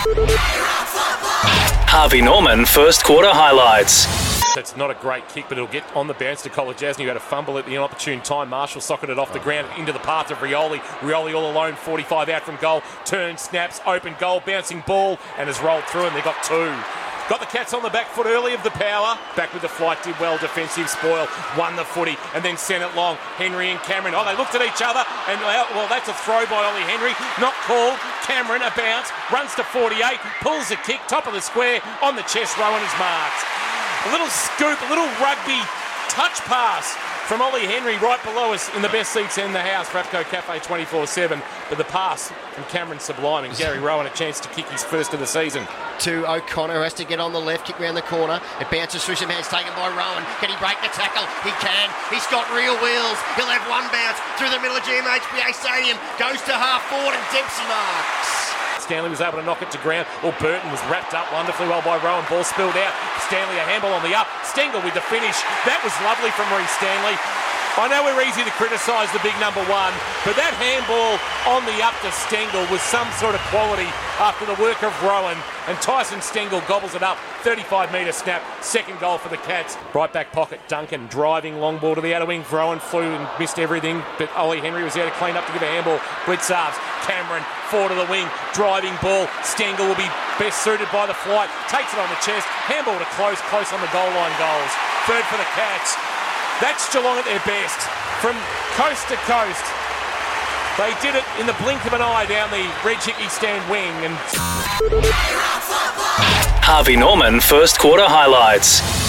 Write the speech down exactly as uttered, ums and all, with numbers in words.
Harvey Norman first quarter highlights. That's not a great kick, but it'll get on the bounce to Kolodjasny, who had a fumble at the inopportune time. Marshall socketed it off the ground into the path of Rioli. Rioli all alone, forty-five out from goal. Turn, snaps, open goal, bouncing ball, and has rolled through, and they got two. Got the Cats on the back foot early of the power. Back with the flight, did well, defensive spoil, won the footy, and then sent it long. Henry and Cameron, oh, they looked at each other, and well, that's a throw by Ollie Henry. Not called. Cameron, a bounce, runs to forty-eight, pulls a kick, top of the square, on the chest, Rowan is marked. A little scoop, a little rugby touch pass from Ollie Henry right below us in the best seats in the house, Rapco Cafe twenty-four seven. But the pass from Cameron Sublime and Gary Rowan a chance to kick his first of the season. To O'Connor, who has to get on the left, kick round the corner. It bounces through some hands, taken by Rowan. Can he break the tackle? He can. He's got real wheels. He'll have one bounce through the middle of G M H B A Stadium. Goes to half forward and Dempsey marks. Stanley was able to knock it to ground. Well, Burton was wrapped up wonderfully well by Rowan. Ball spilled out. Stanley a handball on the up. Stengel with the finish. That was lovely from Reece Stanley. I know we're easy to criticise the big number one, but that handball on the up to Stengel was some sort of quality after the work of Rowan, and Tyson Stengel gobbles it up. thirty-five metre snap, second goal for the Cats. Right back pocket, Duncan driving long ball to the outer wing. Rowan flew and missed everything, but Ollie Henry was there to clean up to give a handball. Blitzarves, Cameron, four to the wing, driving ball. Stengel will be best suited by the flight, takes it on the chest, handball to close, close on the goal line goals. Third for the Cats. That's Geelong at their best. From coast to coast, they did it in the blink of an eye down the Reg Hickey stand wing. And Harvey Norman first quarter highlights.